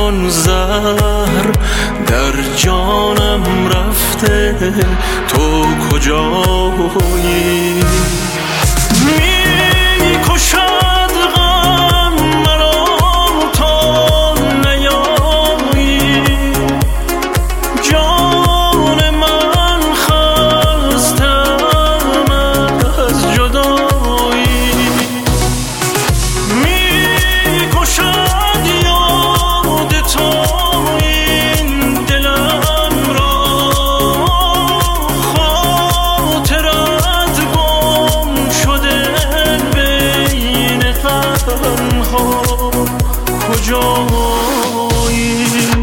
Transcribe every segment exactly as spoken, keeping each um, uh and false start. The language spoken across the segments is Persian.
همچون زهر در جانم رفته، تو کجایی؟ می کشد غم مرا تا نیایی، جان من خستم از جدایی. می کشد یاد تو این دلم را، خاطرت گم شده بین غمها، کجایی؟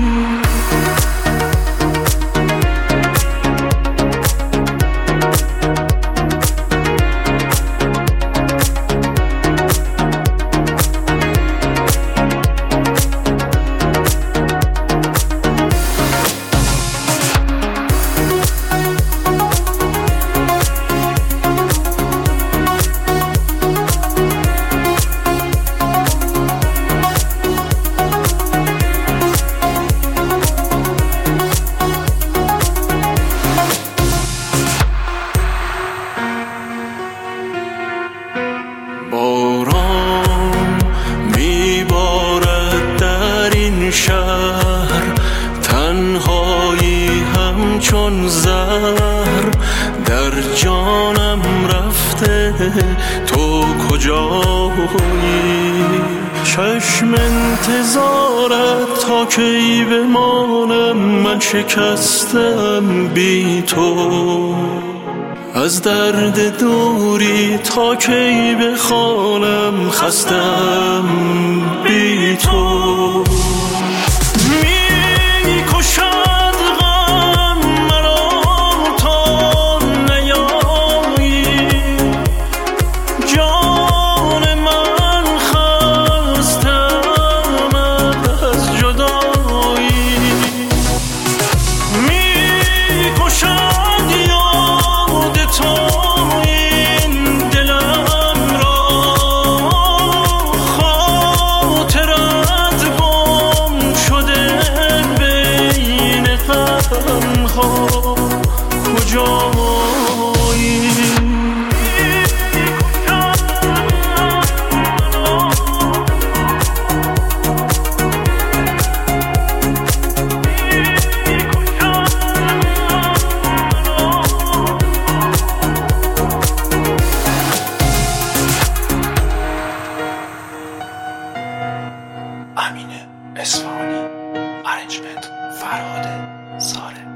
باران میبارد در این شهر، تنهایی همچون زهر در جانم رفته، تو کجایی؟ چشم انتظارت تا کی بمانم، من شکستم بی تو. از درد دوری تا کی بخوانم، خستم بی تو. می کشد غم مرا تا نیایی، جان من خستم از جدایی. می کشد یاد تو این دلم را، خاطرت گم شده بین غمها، کجایی؟ امین اصفهانی، ارنجمنت فرهاد سالم.